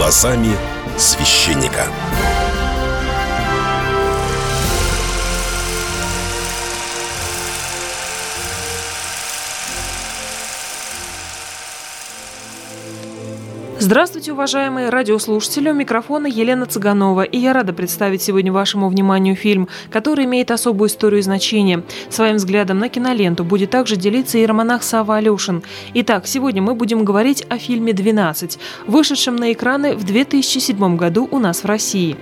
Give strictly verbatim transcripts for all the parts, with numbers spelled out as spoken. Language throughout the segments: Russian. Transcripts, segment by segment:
Глазами священника. Здравствуйте, уважаемые радиослушатели, у микрофона Елена Цыганова, и я рада представить сегодня вашему вниманию фильм, который имеет особую историю и значение. Своим взглядом на киноленту будет также делиться иеромонах Савва Алешин. Итак, сегодня мы будем говорить о фильме «двенадцать», вышедшем на экраны в две тысячи седьмом году у нас в России.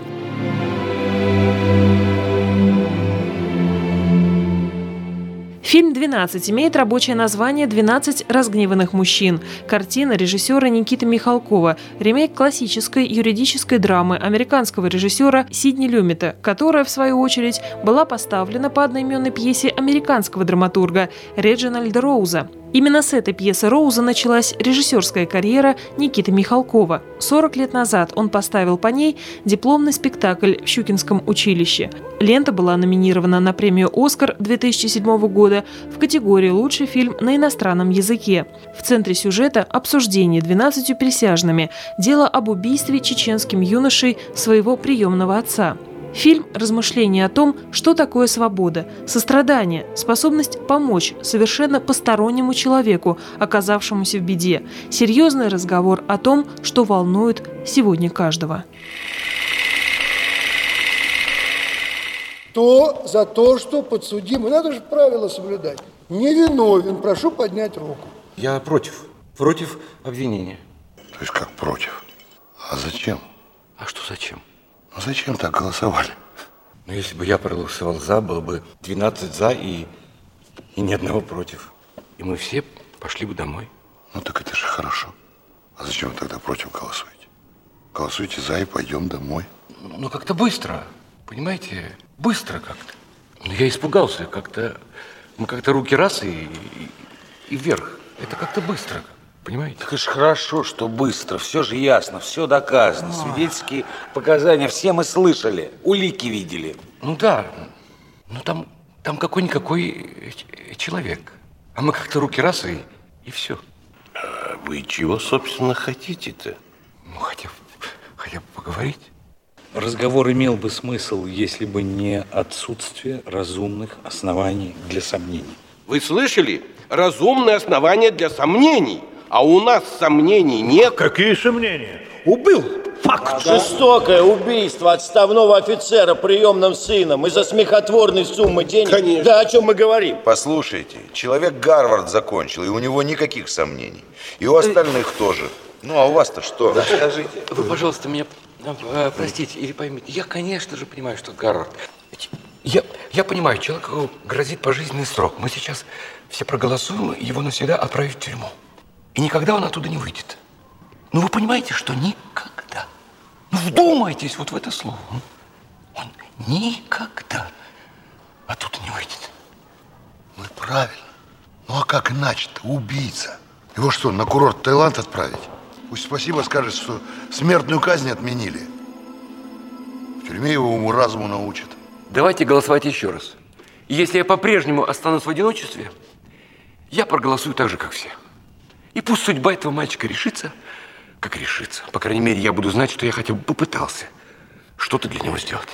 Фильм «двенадцать» имеет рабочее название «двенадцать разгневанных мужчин». Картина режиссера Никиты Михалкова, ремейк классической юридической драмы американского режиссера Сидни Люмета, которая, в свою очередь, была поставлена по одноименной пьесе американского драматурга Реджинальда Роуза. Именно с этой пьесы Роуза началась режиссерская карьера Никиты Михалкова. сорок лет назад он поставил по ней дипломный спектакль в Щукинском училище. Лента была номинирована на премию «Оскар» две тысячи седьмого года в категории «Лучший фильм на иностранном языке». В центре сюжета обсуждение двенадцатью присяжными дело об убийстве чеченским юношей своего приемного отца. Фильм – размышление о том, что такое свобода, сострадание, способность помочь совершенно постороннему человеку, оказавшемуся в беде, серьезный разговор о том, что волнует сегодня каждого. То за то, что подсудимый, надо же правила соблюдать, невиновен, прошу поднять руку. Я против, против обвинения. То есть как против? А зачем? А что зачем? Ну зачем так голосовали? Ну, если бы я проголосовал за, было бы двенадцать за и, и ни одного против. И мы все пошли бы домой. Ну, так это же хорошо. А зачем вы тогда против голосуете? Голосуйте за и пойдем домой. Ну, как-то быстро, понимаете? Быстро как-то. Ну, я испугался, как-то... Мы как-то руки раз и, и, и вверх. Это как-то быстро, понимаете? Так это ж хорошо, что быстро, все же ясно, все доказано. Свидетельские показания все мы слышали, улики видели. Ну да, ну там, там какой-никакой человек. А мы как-то руки раз и, и все. А вы чего, собственно, хотите-то? Ну, хотя, хотя бы поговорить. Разговор имел бы смысл, если бы не отсутствие разумных оснований для сомнений. Вы слышали? Разумные основания для сомнений. А у нас сомнений нет. Какие сомнения? Убил! Факт! Жестокое убийство отставного офицера приемным сыном из-за смехотворной суммы денег. Конечно. Да о чем мы говорим? Послушайте, человек Гарвард закончил, и у него никаких сомнений. И у остальных тоже. Ну, а у вас-то что? Да, скажите. Вы, пожалуйста, меня э, простите или поймите. Я, конечно же, понимаю, что Гарвард. Я, я понимаю, человеку грозит пожизненный срок. Мы сейчас все проголосуем, и его навсегда отправят в тюрьму. И никогда он оттуда не выйдет. Но вы понимаете, что никогда. Ну, вдумайтесь вот в это слово. Он никогда оттуда не выйдет. Ну, и правильно. Ну, а как иначе-то? Убийца. Его что, на курорт в Таиланд отправить? Пусть спасибо скажет, что смертную казнь отменили. В тюрьме его уму-разуму научат. Давайте голосовать еще раз. И если я по-прежнему останусь в одиночестве, я проголосую так же, как все. И пусть судьба этого мальчика решится, как решится. По крайней мере, я буду знать, что я хотя бы попытался что-то для него сделать.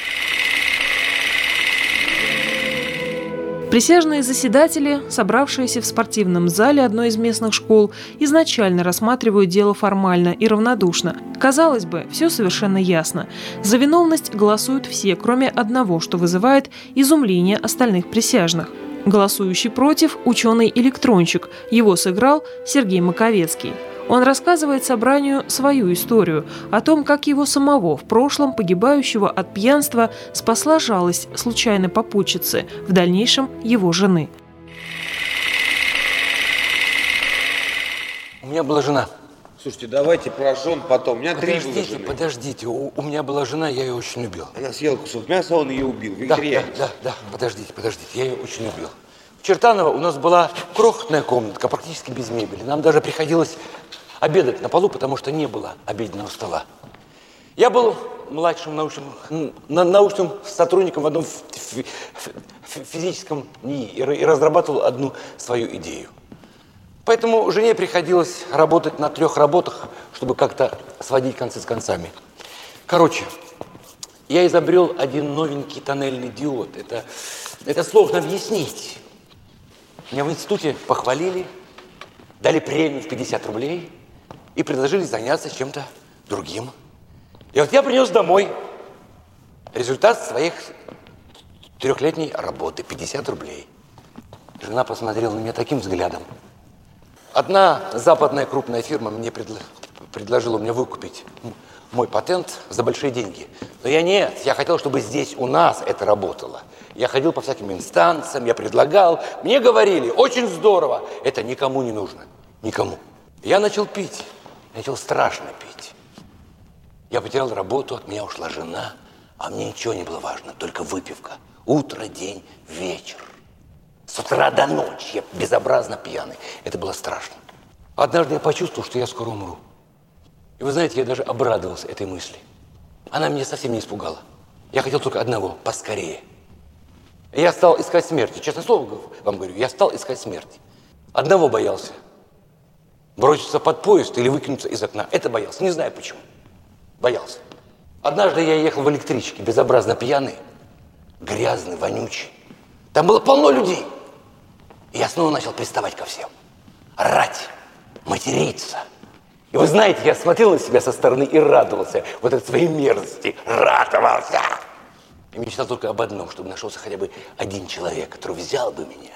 Присяжные заседатели, собравшиеся в спортивном зале одной из местных школ, изначально рассматривают дело формально и равнодушно. Казалось бы, все совершенно ясно. За виновность голосуют все, кроме одного, что вызывает изумление остальных присяжных. Голосующий против – ученый-электронщик. Его сыграл Сергей Маковецкий. Он рассказывает собранию свою историю о том, как его самого, в прошлом погибающего от пьянства, спасла жалость случайной попутчицы, в дальнейшем его жены. У меня была жена. Слушайте, давайте про жен потом. У меня три было Подождите, жены. подождите. У, у меня была жена, я ее очень любил. Она съела кусок мяса, он ее убил. Да, да, да, да, подождите, подождите, я ее очень любил. В Чертаново у нас была крохотная комнатка, практически без мебели. Нам даже приходилось обедать на полу, потому что не было обеденного стола. Я был младшим научным, научным сотрудником в одном физическом НИИ и разрабатывал одну свою идею. Поэтому жене приходилось работать на трех работах, чтобы как-то сводить концы с концами. Короче, я изобрел один новенький тоннельный диод. Это, это сложно объяснить. Меня в институте похвалили, дали премию в пятьдесят рублей и предложили заняться чем-то другим. И вот я принес домой результат своих трехлетней работы, пятьдесят рублей. Жена посмотрела на меня таким взглядом. Одна западная крупная фирма мне предло... предложила мне выкупить мой патент за большие деньги. Но я нет, я хотел, чтобы здесь у нас это работало. Я ходил по всяким инстанциям, я предлагал. Мне говорили, очень здорово. Это никому не нужно, никому. Я начал пить, начал страшно пить. Я потерял работу, от меня ушла жена, а мне ничего не было важно, только выпивка. Утро, день, вечер. С утра до ночи я безобразно пьяный. Это было страшно. Однажды я почувствовал, что я скоро умру. И вы знаете, я даже обрадовался этой мысли. Она меня совсем не испугала. Я хотел только одного – поскорее. И я стал искать смерти. Честное слово вам говорю, я стал искать смерти. Одного боялся. Броситься под поезд или выкинуться из окна. Это боялся. Не знаю почему. Боялся. Однажды я ехал в электричке, безобразно пьяный, грязный, вонючий. Там было полно людей. И я снова начал приставать ко всем. Орать, материться. И вы знаете, я смотрел на себя со стороны и радовался вот этой своей мерзости. Радовался. И мечтал только об одном, чтобы нашелся хотя бы один человек, который взял бы меня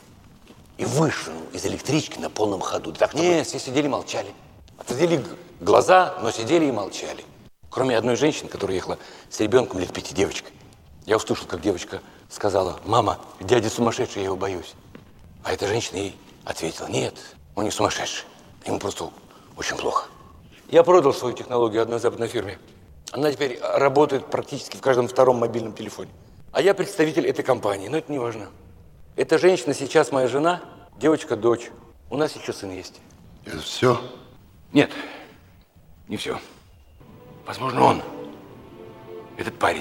и вышвырнул из электрички на полном ходу. Так нет, все сидели и молчали. Отводили глаза, но сидели и молчали. Кроме одной женщины, которая ехала с ребенком лет пяти, девочкой. Я услышал, как девочка сказала: «Мама, дядя сумасшедший, я его боюсь». А эта женщина ей ответила: «Нет, он не сумасшедший, ему просто очень плохо». Я продал свою технологию одной западной фирме. Она теперь работает практически в каждом втором мобильном телефоне. А я представитель этой компании, но это не важно. Эта женщина сейчас моя жена, девочка дочь. У нас еще сын есть. Это все? Нет, не все. Возможно, он, этот парень,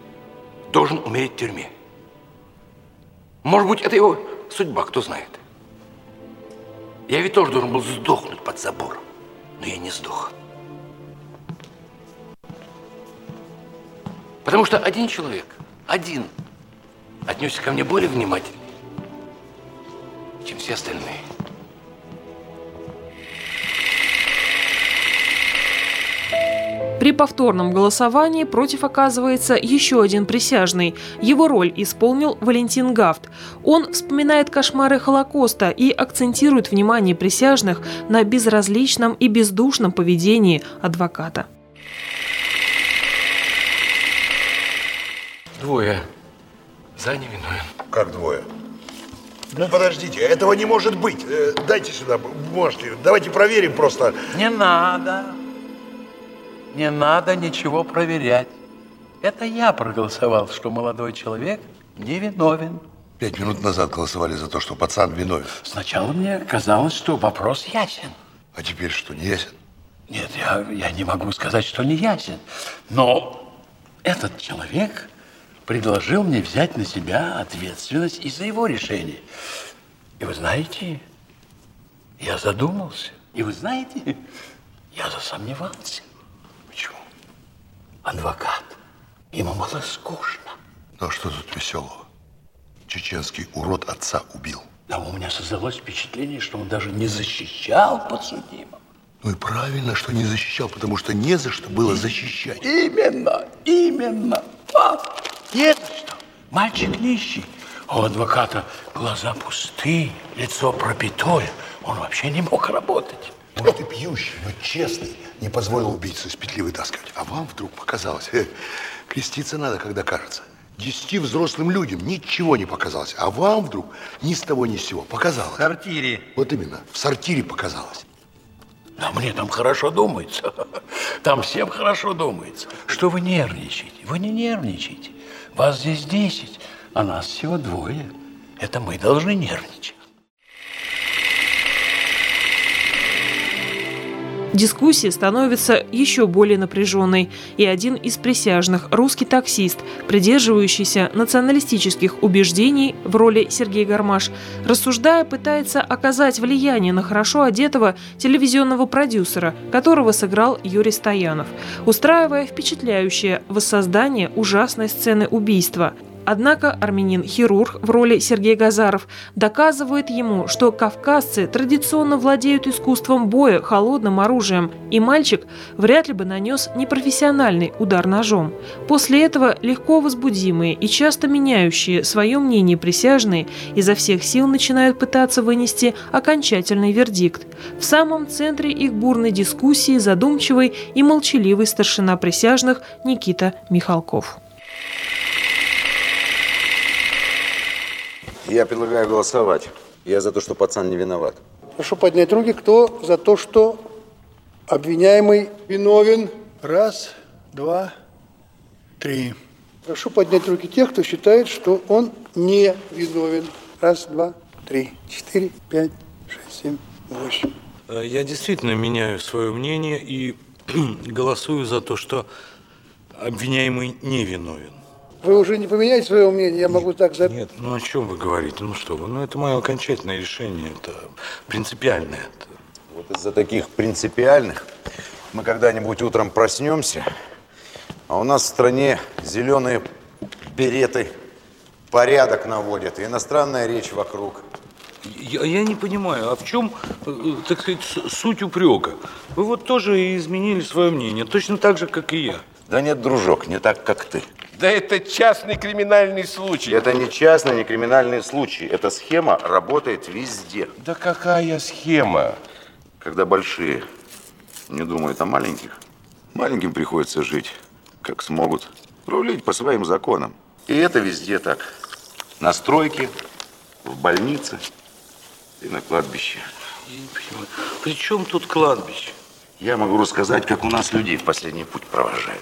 должен умереть в тюрьме. Может быть, это его судьба, кто знает. Я ведь тоже должен был сдохнуть под забором, но я не сдох. Потому что один человек, один, отнесся ко мне более внимательно, чем все остальные. При повторном голосовании против оказывается еще один присяжный. Его роль исполнил Валентин Гафт. Он вспоминает кошмары Холокоста и акцентирует внимание присяжных на безразличном и бездушном поведении адвоката. Двое за невиновен. Как двое? Ну, подождите, этого не может быть. Э, Дайте сюда бумажки. Давайте проверим просто. Не надо. Не надо ничего проверять. Это я проголосовал, что молодой человек невиновен. Пять минут назад голосовали за то, что пацан виновен. Сначала мне казалось, что вопрос ясен. А теперь что, не ясен? Нет, я, я не могу сказать, что не ясен. Но этот человек предложил мне взять на себя ответственность из-за его решения. И вы знаете, я задумался. И вы знаете, я засомневался. Почему? Адвокат. Ему было скучно. Ну, а что тут веселого? Чеченский урод отца убил. Да у меня создалось впечатление, что он даже не защищал подсудимого. Ну и правильно, что не защищал, потому что не за что было защищать. Именно, именно. А, не за что. Мальчик нищий. А у адвоката глаза пустые, лицо пропитое. Он вообще не мог работать. Может, ты пьющий, но честный, не позволил убийцу из петли вытаскивать. А вам вдруг показалось. Э, креститься надо, когда кажется. Десяти взрослым людям ничего не показалось. А вам вдруг ни с того ни с сего показалось. В сортире. Вот именно, в сортире показалось. Да мне там хорошо думается. Там всем хорошо думается. Что вы нервничаете? Вы не нервничайте. Вас здесь десять, а нас всего двое. Это мы должны нервничать. Дискуссия становится еще более напряженной, и один из присяжных, русский таксист, придерживающийся националистических убеждений в роли Сергей Гармаш, рассуждая, пытается оказать влияние на хорошо одетого телевизионного продюсера, которого сыграл Юрий Стоянов, устраивая впечатляющее воссоздание ужасной сцены убийства. Однако армянин-хирург в роли Сергей Газаров доказывает ему, что кавказцы традиционно владеют искусством боя холодным оружием, и мальчик вряд ли бы нанес непрофессиональный удар ножом. После этого легко возбудимые и часто меняющие свое мнение присяжные изо всех сил начинают пытаться вынести окончательный вердикт. В самом центре их бурной дискуссии задумчивый и молчаливый старшина присяжных Никита Михалков. Я предлагаю голосовать. Я за то, что пацан не виноват. Прошу поднять руки, кто за то, что обвиняемый виновен. Раз, два, три. Прошу поднять руки тех, кто считает, что он не виновен. Раз, два, три, четыре, пять, шесть, семь, восемь. Я действительно меняю свое мнение и голосую за то, что обвиняемый не виновен. Вы уже не поменяете свое мнение, я могу так за... Нет, ну о чем вы говорите? Ну что вы, ну это мое окончательное решение, это принципиальное. Это... Вот из-за таких принципиальных мы когда-нибудь утром проснемся, а у нас в стране зеленые береты порядок наводят, и иностранная речь вокруг. Я, я не понимаю, а в чем, так сказать, суть упрека? Вы вот тоже изменили свое мнение, точно так же, как и я. Да нет, дружок, не так, как ты. Да это частный криминальный случай. Это не частный, не криминальный случай. Эта схема работает везде. Да какая схема? Когда большие не думают о маленьких, маленьким приходится жить, как смогут, рулить по своим законам. И это везде так. На стройке, в больнице и на кладбище. Я не понимаю, при чем тут кладбище? Я могу рассказать, как у нас людей в последний путь провожают.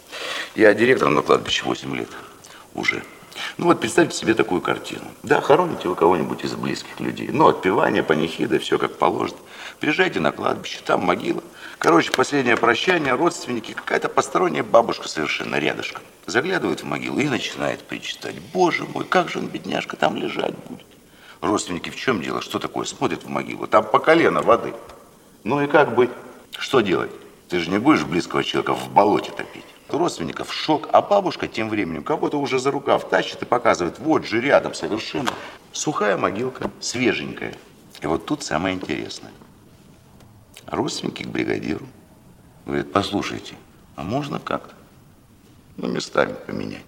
Я директором на кладбище восемь лет уже. Ну вот представьте себе такую картину. Да, хороните вы кого-нибудь из близких людей. Ну, отпевание, панихида, все как положено. Приезжайте на кладбище, там могила. Короче, последнее прощание, родственники, какая-то посторонняя бабушка совершенно рядышком. Заглядывает в могилу и начинает причитать. Боже мой, как же он, бедняжка, там лежать будет. Родственники, в чем дело? Что такое? Смотрят в могилу, там по колено воды. Ну и как быть? Что делать? Ты же не будешь близкого человека в болоте топить. У родственников шок, а бабушка тем временем кого-то уже за рукав тащит и показывает, вот же рядом совершенно сухая могилка, свеженькая. И вот тут самое интересное. Родственники к бригадиру говорят, послушайте, а можно как-то, ну, местами поменять?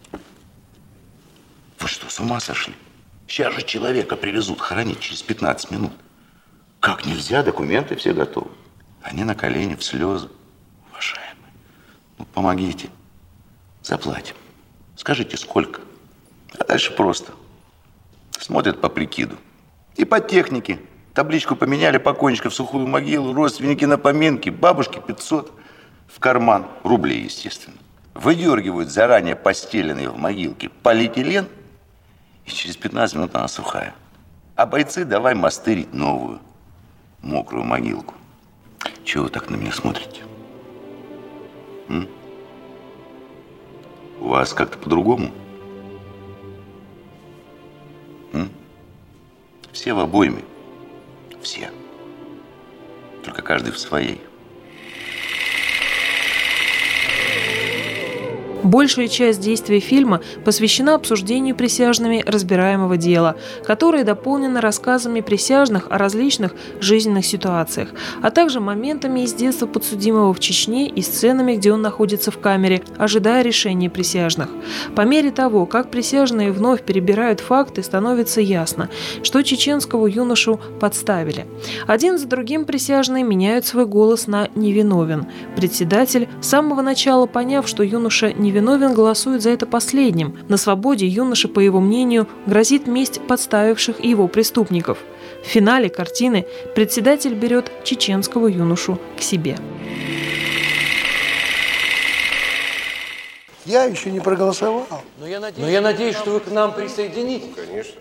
Вы что, с ума сошли? Сейчас же человека привезут хоронить через пятнадцать минут. Как нельзя, документы все готовы. Они на колени, в слезы. Уважаемые, ну, помогите, заплатим. Скажите, сколько? А дальше просто. Смотрят по прикиду. И по технике. Табличку поменяли, покойничка в сухую могилу, родственники на поминки, бабушке пятьсот. В карман, рублей, естественно. Выдергивают заранее постеленный в могилке полиэтилен, и через пятнадцать минут она сухая. А бойцы давай мастырить новую, мокрую могилку. Чего вы так на меня смотрите? М? У вас как-то по-другому? М? Все в обойме. Все. Только каждый в своей. Большая часть действия фильма посвящена обсуждению присяжными разбираемого дела, которое дополнено рассказами присяжных о различных жизненных ситуациях, а также моментами из детства подсудимого в Чечне и сценами, где он находится в камере, ожидая решения присяжных. По мере того, как присяжные вновь перебирают факты, становится ясно, что чеченского юношу подставили. Один за другим присяжные меняют свой голос на «невиновен». Председатель, с самого начала поняв, что юноша не виновен, голосует за это последним. На свободе юноше, по его мнению, грозит месть подставивших его преступников. В финале картины председатель берет чеченского юношу к себе. Я еще не проголосовал. Но я надеюсь, Но я надеюсь что вы к нам присоединитесь. Конечно.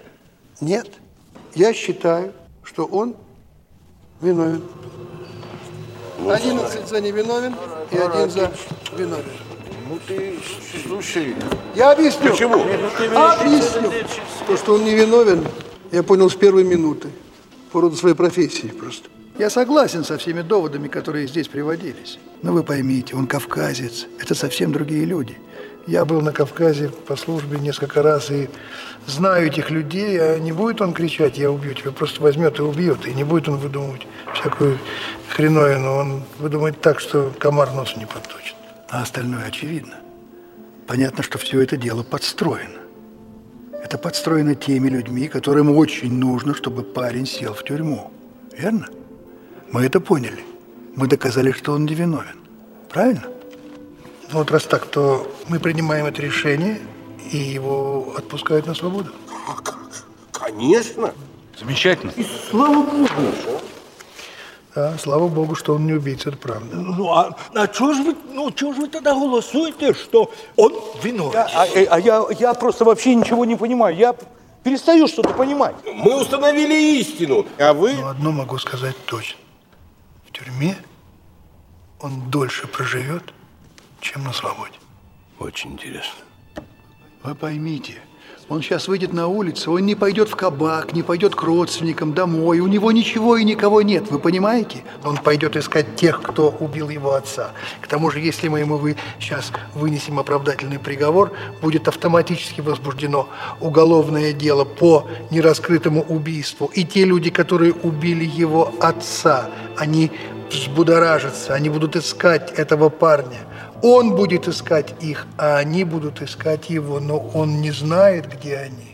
Нет, я считаю, что он виновен. одиннадцать за невиновен и один за виновен. Ну ты, слушай... Я объясню. Почему? Объясню. То, что он невиновен, я понял с первой минуты. По роду своей профессии просто. Я согласен со всеми доводами, которые здесь приводились. Но вы поймите, он кавказец. Это совсем другие люди. Я был на Кавказе по службе несколько раз и знаю этих людей, а не будет он кричать «я убью тебя», просто возьмет и убьет. И не будет он выдумывать всякую хреновину. Он выдумает так, что комар носу не подточит. А остальное очевидно. Понятно, что все это дело подстроено. Это подстроено теми людьми, которым очень нужно, чтобы парень сел в тюрьму. Верно? Мы это поняли. Мы доказали, что он невиновен. Правильно? Ну вот раз так, то мы принимаем это решение и его отпускают на свободу. Конечно. Замечательно. И слава Богу. Да, слава Богу, что он не убийца, это правда. Ну, а, а чего же вы, ну, чего же вы тогда голосуете, что он виновен? А, а, а я, я просто вообще ничего не понимаю. Я перестаю что-то понимать. Мы установили истину, а вы... Но одно могу сказать точно. В тюрьме он дольше проживет, чем на свободе. Очень интересно. Вы поймите, он сейчас выйдет на улицу, он не пойдет в кабак, не пойдет к родственникам домой, у него ничего и никого нет, вы понимаете? Он пойдет искать тех, кто убил его отца. К тому же, если мы ему вы сейчас вынесем оправдательный приговор, будет автоматически возбуждено уголовное дело по нераскрытому убийству. И те люди, которые убили его отца, они взбудоражатся, они будут искать этого парня. Он будет искать их, а они будут искать его, но он не знает, где они.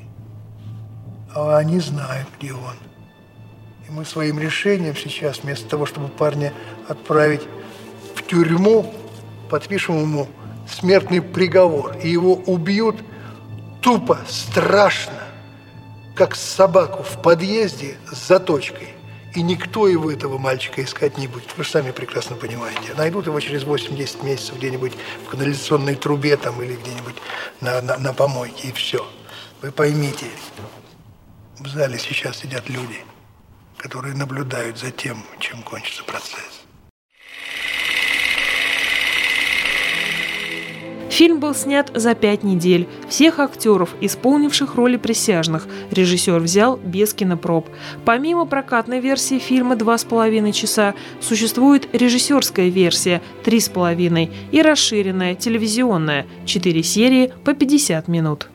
А они знают, где он. И мы своим решением сейчас, вместо того, чтобы парня отправить в тюрьму, подпишем ему смертный приговор, и его убьют тупо, страшно, как собаку в подъезде с заточкой. И никто его, этого мальчика, искать не будет. Вы же сами прекрасно понимаете. Найдут его через восемь-десять месяцев где-нибудь в канализационной трубе там, или где-нибудь на, на, на помойке, и все. Вы поймите, в зале сейчас сидят люди, которые наблюдают за тем, чем кончится процесс. Фильм был снят за пять недель. Всех актеров, исполнивших роли присяжных, режиссер взял без кинопроб. Помимо прокатной версии фильма «Два с половиной часа», существует режиссерская версия «Три с половиной» и расширенная телевизионная «Четыре серии по пятьдесят минут».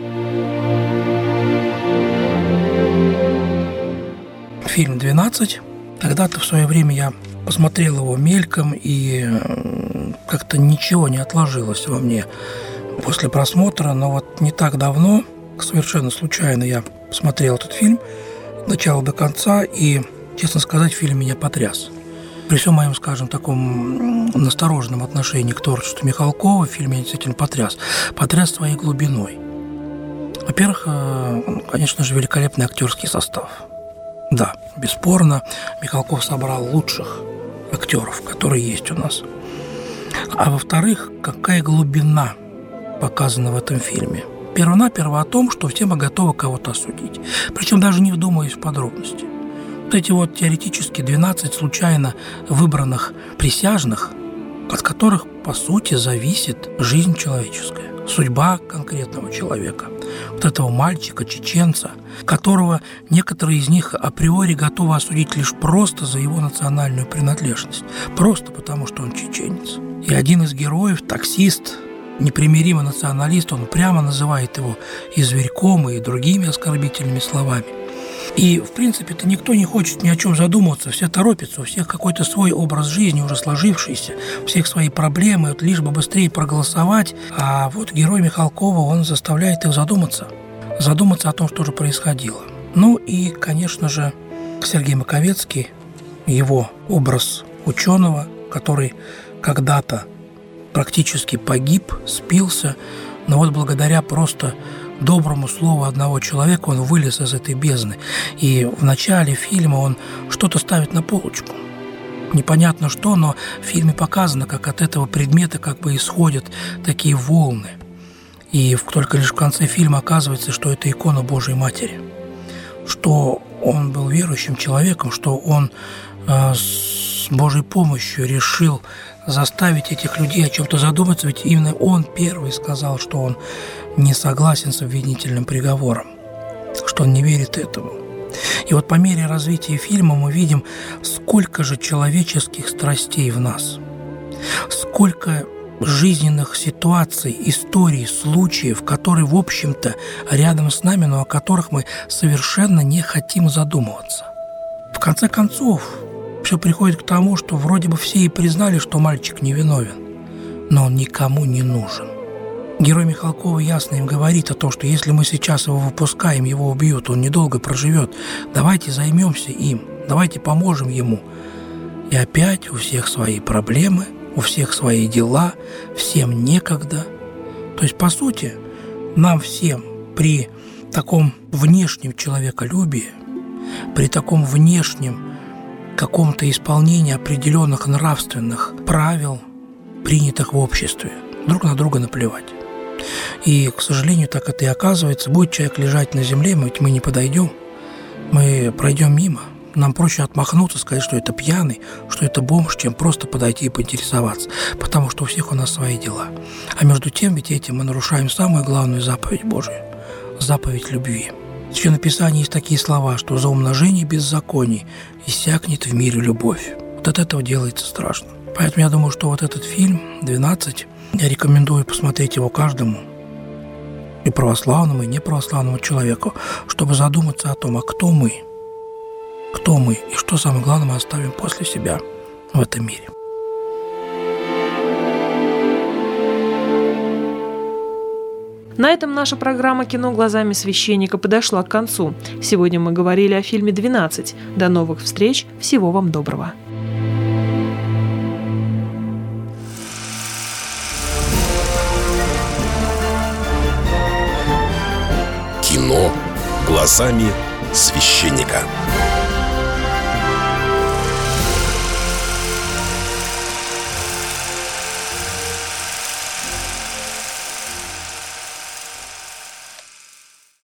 Фильм «двенадцать». Когда-то в свое время я посмотрел его мельком, и как-то ничего не отложилось во мне после просмотра. Но вот не так давно, совершенно случайно, я посмотрел этот фильм от начала до конца, и, честно сказать, фильм меня потряс. При всем моем, скажем, таком настороженном отношении к творчеству Михалкова, фильм меня действительно потряс. Потряс своей глубиной. Во-первых, конечно же, великолепный актерский состав. Да, бесспорно, Михалков собрал лучших актеров, которые есть у нас. А во-вторых, какая глубина показана в этом фильме. Первонаперво о том, что все мы готовы кого-то осудить. Причем даже не вдумываясь в подробности. Вот эти вот теоретически двенадцать случайно выбранных присяжных, от которых, по сути, зависит жизнь человеческая, судьба конкретного человека. Вот этого мальчика, чеченца, которого некоторые из них априори готовы осудить лишь просто за его национальную принадлежность. Просто потому, что он чеченец. И один из героев, таксист, непримиримый националист, он прямо называет его и зверьком, и другими оскорбительными словами. И, в принципе-то, никто не хочет ни о чем задумываться, все торопятся, у всех какой-то свой образ жизни уже сложившийся, у всех свои проблемы, вот лишь бы быстрее проголосовать, а вот герой Михалкова, он заставляет их задуматься, задуматься о том, что же происходило. Ну и, конечно же, Сергей Маковецкий, его образ ученого, который когда-то практически погиб, спился, но вот благодаря просто доброму слову одного человека он вылез из этой бездны. И в начале фильма он что-то ставит на полочку. Непонятно что, но в фильме показано, как от этого предмета как бы исходят такие волны. И только лишь в конце фильма оказывается, что это икона Божьей Матери. Что он был верующим человеком, что он э, с Божьей помощью решил заставить этих людей о чем-то задуматься, ведь именно он первый сказал, что он не согласен с обвинительным приговором, что он не верит этому. И вот по мере развития фильма мы видим, сколько же человеческих страстей в нас, сколько жизненных ситуаций, историй, случаев, которые, в общем-то, рядом с нами, но о которых мы совершенно не хотим задумываться. В конце концов, все приходит к тому, что вроде бы все и признали, что мальчик невиновен, но он никому не нужен. Герой Михалкова ясно им говорит о том, что если мы сейчас его выпускаем, его убьют, он недолго проживет. Давайте займемся им, давайте поможем ему. И опять у всех свои проблемы, у всех свои дела, всем некогда. То есть, по сути, нам всем при таком внешнем человеколюбии, при таком внешнем каком-то исполнении определенных нравственных правил, принятых в обществе, друг на друга наплевать. И, к сожалению, так это и оказывается. Будет человек лежать на земле, мы, ведь мы не подойдем, мы пройдем мимо. Нам проще отмахнуться, сказать, что это пьяный, что это бомж, чем просто подойти и поинтересоваться, потому что у всех у нас свои дела. А между тем, ведь этим мы нарушаем самую главную заповедь Божию – заповедь любви. В Священном Писании есть такие слова, что за умножение беззаконий иссякнет в мире любовь. Вот от этого делается страшно. Поэтому я думаю, что вот этот фильм «двенадцать», я рекомендую посмотреть его каждому, и православному, и неправославному человеку, чтобы задуматься о том, а кто мы, кто мы и что самое главное мы оставим после себя в этом мире. На этом наша программа «Кино глазами священника» подошла к концу. Сегодня мы говорили о фильме «двенадцать». До новых встреч. Всего вам доброго. Кино глазами священника.